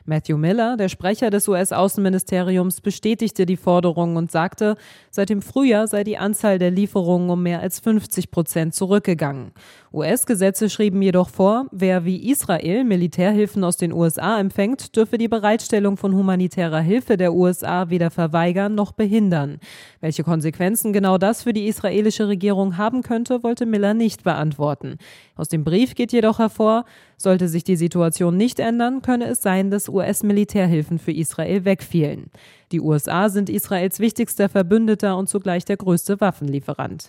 Matthew Miller, der Sprecher des US-Außenministeriums, bestätigte die Forderung und sagte, seit dem Frühjahr sei die Anzahl der Lieferungen um mehr als 50% zurückgegangen. US-Gesetze schrieben jedoch vor, wer wie Israel Militärhilfen aus den USA empfängt, dürfe die Bereitstellung von humanitärer Hilfe der USA weder verweigern noch behindern. Welche Konsequenzen genau das für die israelische Regierung haben könnte, wollte Miller nicht beantworten. Aus dem Brief geht jedoch hervor, sollte sich die Situation nicht ändern, könne es sein, dass US-Militärhilfen für Israel wegfielen. Die USA sind Israels wichtigster Verbündeter und zugleich der größte Waffenlieferant.